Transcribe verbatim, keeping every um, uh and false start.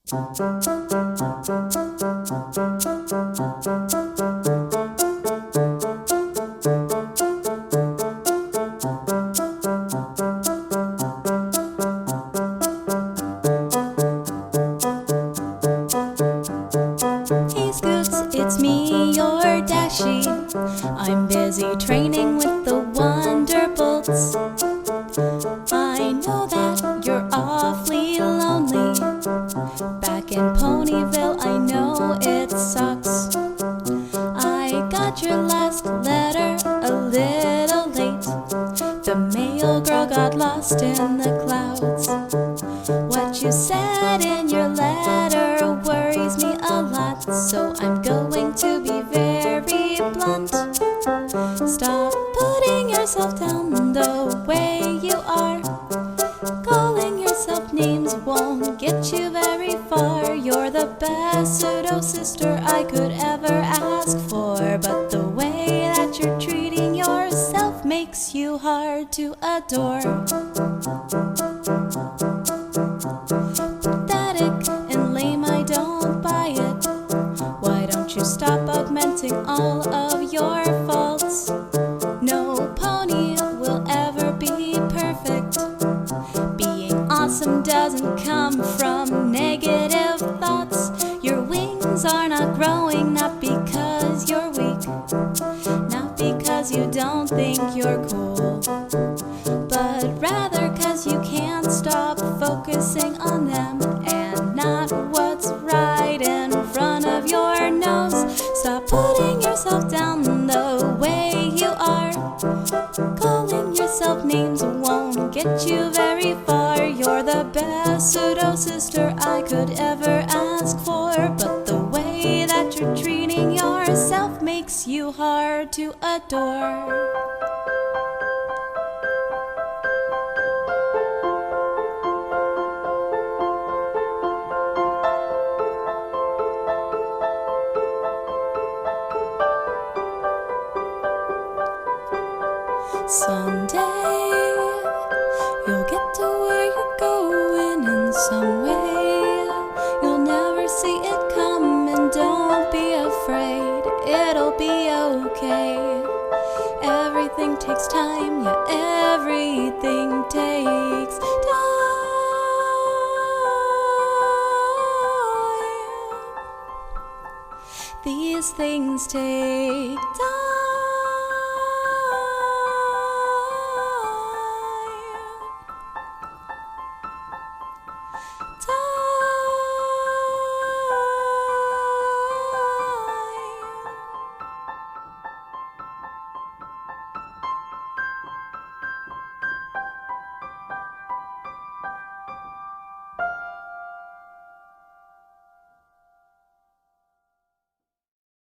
Hey Scoots, it's me, your Dashie. I'm busy training with the Wonderbolts. I know that you're awfully lonely. Back in Ponyville, I know it sucks. I got your last letter a little late. The mail girl got lost in the clouds. What you said in your letter worries me a lot, so I'm going to be very blunt. Stop putting yourself down the way you are. Calling yourself names won't get you very far. You're the best pseudo-sister I could ever ask for, but the way that you're treating yourself makes you hard to adore. Pathetic and lame, I don't buy it. Why don't you stop augmenting all of your faults? No pony will ever be perfect. Being awesome doesn't come from negative thoughts. Your wings are not growing, not because you're weak, not because you don't think you're cool, but rather cause you can't stop focusing on them and not what's right in front of your nose. Stop putting yourself down the way you are. Calling yourself names won't get you very far. You're the best pseudo-sister I could ever ask for, but the way that you're treating yourself makes you hard to adore. Someday, you'll get to where you're going in some way. You'll never see it coming, don't be afraid, it'll be okay. Everything takes time, yeah, everything takes time. These things take time.